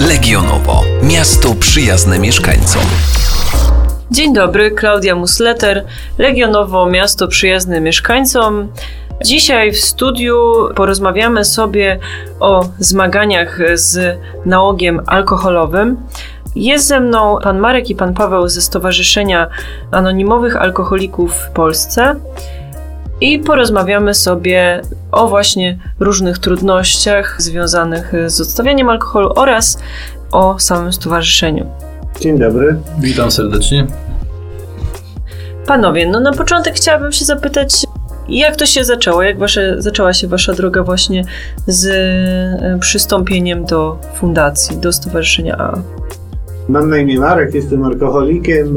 Legionowo. Miasto przyjazne mieszkańcom. Dzień dobry, Klaudia Musleter, Legionowo, miasto przyjazne mieszkańcom. Dzisiaj w studiu porozmawiamy sobie o zmaganiach z nałogiem alkoholowym. Jest ze mną pan Marek i pan Paweł ze Stowarzyszenia Anonimowych Alkoholików w Polsce i porozmawiamy sobie o właśnie różnych trudnościach związanych z odstawianiem alkoholu oraz o samym stowarzyszeniu. Dzień dobry. Witam serdecznie. Panowie, na początek chciałabym się zapytać, jak to się zaczęło? Jak zaczęła się wasza droga właśnie z przystąpieniem do fundacji, do Stowarzyszenia AA? Mam na imię Marek, jestem alkoholikiem.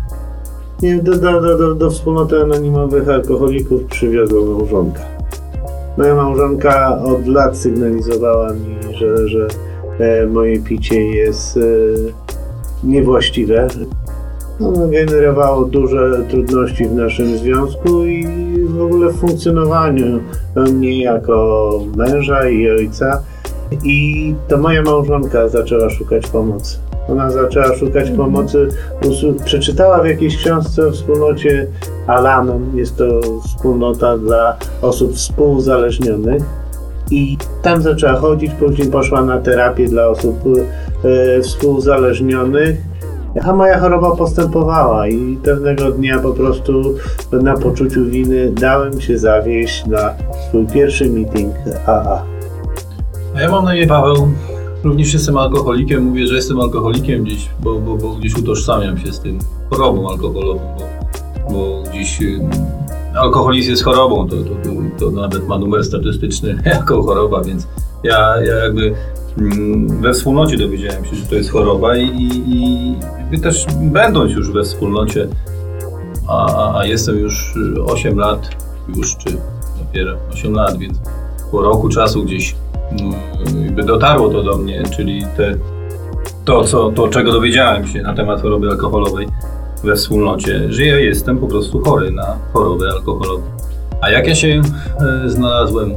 Do wspólnoty anonimowych alkoholików przywiozła małżonka. Moja małżonka od lat sygnalizowała mi, że moje picie jest niewłaściwe. Ono generowało duże trudności w naszym związku i w ogóle w funkcjonowaniu mnie jako męża i ojca. I to moja małżonka zaczęła szukać pomocy. Ona zaczęła szukać pomocy, przeczytała w jakiejś książce o wspólnocie Al-Anon. Jest to wspólnota dla osób współuzależnionych. I tam zaczęła chodzić, później poszła na terapię dla osób współuzależnionych. A moja choroba postępowała i pewnego dnia po prostu na poczuciu winy dałem się zawieść na swój pierwszy meeting AA. A ja mam na imię Paweł, również jestem alkoholikiem, mówię, że jestem alkoholikiem gdzieś, bo gdzieś utożsamiam się z tym chorobą alkoholową, bo gdzieś alkoholizm jest chorobą, to nawet ma numer statystyczny jako choroba, więc ja jakby we wspólnocie dowiedziałem się, że to jest choroba i też będąc już we wspólnocie, a jestem już 8 lat, czy dopiero 8 lat, więc po roku czasu gdzieś dotarło to do mnie, czyli to czego dowiedziałem się na temat choroby alkoholowej we wspólnocie, że ja jestem po prostu chory na chorobę alkoholową. A jak ja się znalazłem?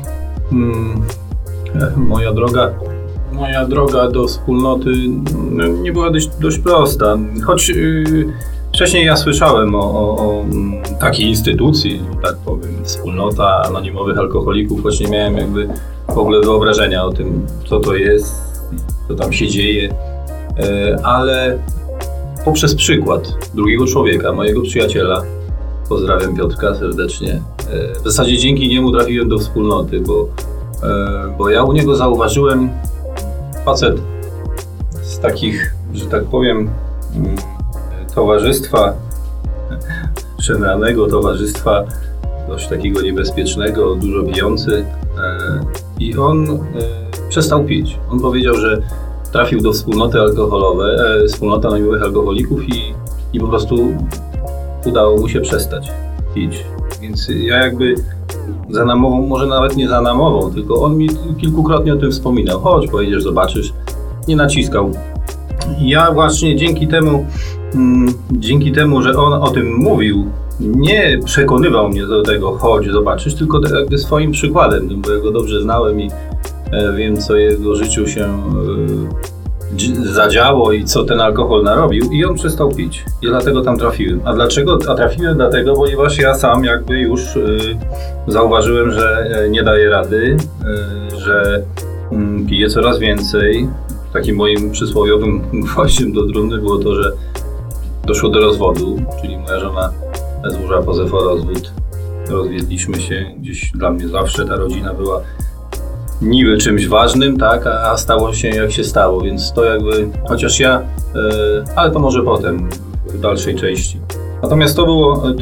Moja droga do wspólnoty nie była dość prosta, choć wcześniej ja słyszałem o takiej instytucji, tak powiem, wspólnota anonimowych alkoholików, choć nie miałem jakby w ogóle wyobrażenia o tym, co to jest, co tam się dzieje, ale poprzez przykład drugiego człowieka, mojego przyjaciela, pozdrawiam Piotrka serdecznie, w zasadzie dzięki niemu trafiłem do wspólnoty, bo ja u niego zauważyłem facet z takich, że tak powiem, towarzystwa, szemranego towarzystwa, dość takiego niebezpiecznego, dużo pijący, i on przestał pić. On powiedział, że trafił do wspólnoty wspólnoty anonimowych alkoholików i po prostu udało mu się przestać pić. Więc ja jakby za namową, może nawet nie za namową, tylko on mi kilkukrotnie o tym wspominał. Chodź, pojedziesz, zobaczysz. Nie naciskał. Ja właśnie dzięki temu, że on o tym mówił, nie przekonywał mnie do tego, chodź, zobaczysz, tylko jakby swoim przykładem, bo ja go dobrze znałem i wiem, co jego życiu się zadziało i co ten alkohol narobił, i on przestał pić. I dlatego tam trafiłem. A dlaczego? A trafiłem dlatego, ponieważ ja sam jakby już zauważyłem, że nie daję rady, że piję coraz więcej. Takim moim przysłowiowym gwoździem do trumny było to, że doszło do rozwodu, czyli moja żona złożyła pozew o rozwód. Rozwiedliśmy się, gdzieś dla mnie zawsze ta rodzina była niby czymś ważnym, tak, a stało się jak się stało, więc to jakby, chociaż ja, ale to może potem, w dalszej części. Natomiast to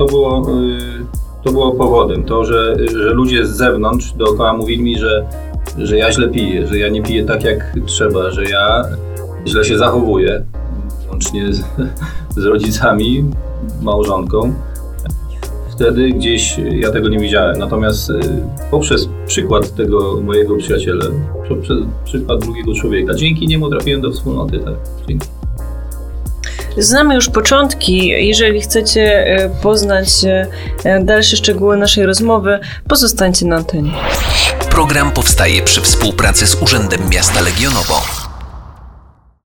było powodem, to, że ludzie z zewnątrz dookoła mówili mi, że ja źle piję, że ja nie piję tak jak trzeba, że ja źle się zachowuję, łącznie z rodzicami, małżonką. Wtedy gdzieś ja tego nie widziałem, natomiast poprzez przykład tego mojego przyjaciela, poprzez przykład drugiego człowieka, dzięki niemu trafiłem do wspólnoty, tak, dzięki. Znamy już początki. Jeżeli chcecie poznać dalsze szczegóły naszej rozmowy, pozostańcie na antenie. Program powstaje przy współpracy z Urzędem Miasta Legionowo.